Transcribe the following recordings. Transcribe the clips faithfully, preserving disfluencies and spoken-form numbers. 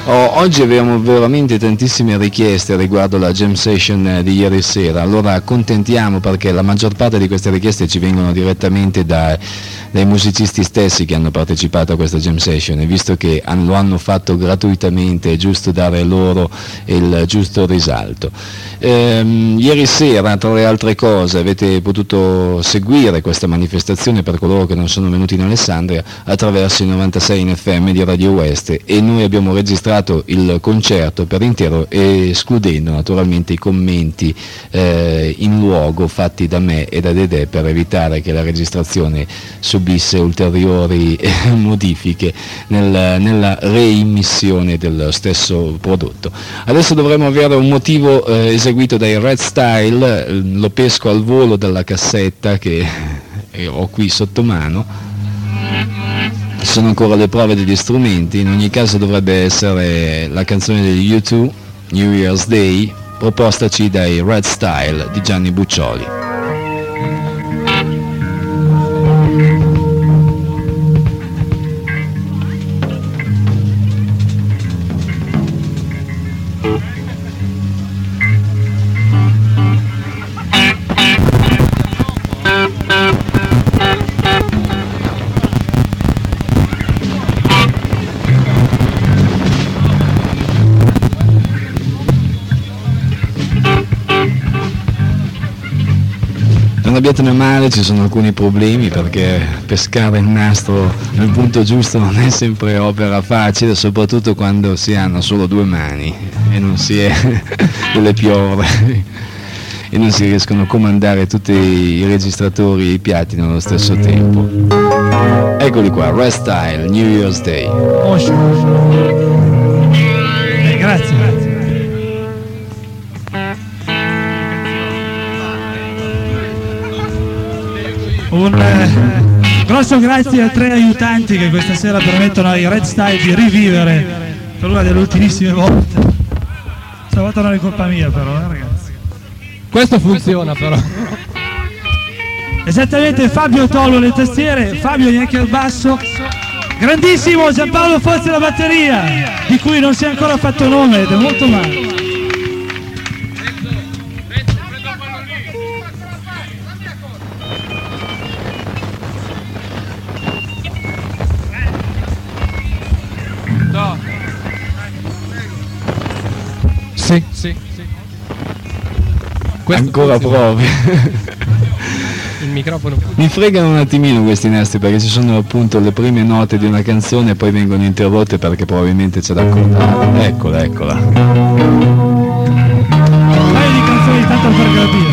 Oh, oggi abbiamo veramente tantissime richieste riguardo la jam session di ieri sera, allora accontentiamo perché la maggior parte di queste richieste ci vengono direttamente da, dai musicisti stessi che hanno partecipato a questa jam session, e visto che han, lo hanno fatto gratuitamente è giusto dare loro il giusto risalto. Ehm, ieri sera, tra le altre cose, avete potuto seguire questa manifestazione, per coloro che non sono venuti in Alessandria, attraverso i novantasei in F M di Radio West, e noi abbiamo registrato il concerto per intero, escludendo naturalmente i commenti eh, in luogo fatti da me e da Dedè, per evitare che la registrazione subisse ulteriori eh, modifiche nel, nella reimmissione dello stesso prodotto. Adesso dovremo avere un motivo eh, eseguito dai Red Style, eh, lo pesco al volo dalla cassetta che eh, ho qui sotto mano. Sono ancora le prove degli strumenti, in ogni caso dovrebbe essere la canzone degli U due, New Year's Day, propostaci dai Red Style di Gianni Buccioli. Non abbiatene male, ci sono alcuni problemi perché pescare il nastro nel punto giusto non è sempre opera facile, soprattutto quando si hanno solo due mani e non si è delle piovre e non si riescono a comandare tutti i registratori e i piatti nello stesso tempo. Eccoli qua, Red Style, New Year's Day. Oh, eh, grazie, grazie. Un eh, grosso grazie a tre aiutanti che questa sera permettono ai Red Style di rivivere per una delle ultimissime volte. Stavolta non è colpa mia però, eh, ragazzi. Questo funziona però. Esattamente, Fabio Tollo alle tastiere, Fabio neanche al basso, grandissimo Giampaolo Fozzi alla batteria, di cui non si è ancora fatto nome ed è molto male. Sì, sì, sì. Ancora prove. Il microfono. Mi fregano un attimino questi nastri perché ci sono appunto le prime note di una canzone e poi vengono interrotte perché probabilmente c'è da accordare. Eccola, eccola. Un paio di canzoni tanto per capire.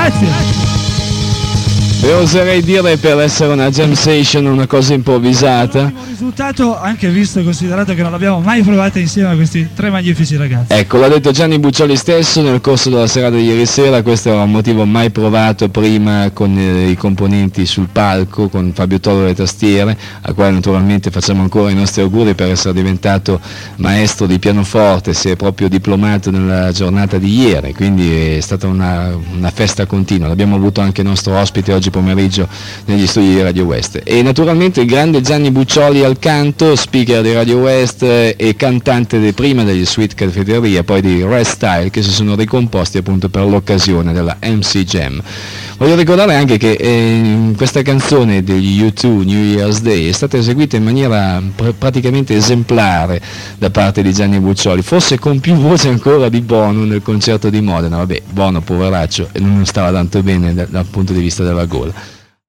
Grazie. E oserei dire, per essere una jam session, una cosa improvvisata. Un risultato, anche visto e considerato che non l'abbiamo mai provata insieme a questi tre magnifici ragazzi. Ecco, l'ha detto Gianni Buccioli stesso nel corso della serata di ieri sera. Questo era un motivo mai provato prima con eh, i componenti sul palco, con Fabio Toro alle tastiere, a quale naturalmente facciamo ancora i nostri auguri per essere diventato maestro di pianoforte, si è proprio diplomato nella giornata di ieri, quindi è stata una, una festa continua. L'abbiamo avuto anche il nostro ospite oggi pomeriggio negli studi di Radio West, e naturalmente il grande Gianni Buccioli al canto, speaker di Radio West e cantante de prima degli Sweet Cafeteria, poi di Red Style, che si sono ricomposti appunto per l'occasione della M C Jam. Voglio ricordare anche che eh, questa canzone degli U due, New Year's Day, è stata eseguita in maniera pr- praticamente esemplare da parte di Gianni Buccioli, forse con più voce ancora di Bono nel concerto di Modena. Vabbè, Bono poveraccio e non stava tanto bene da- dal punto di vista della gola.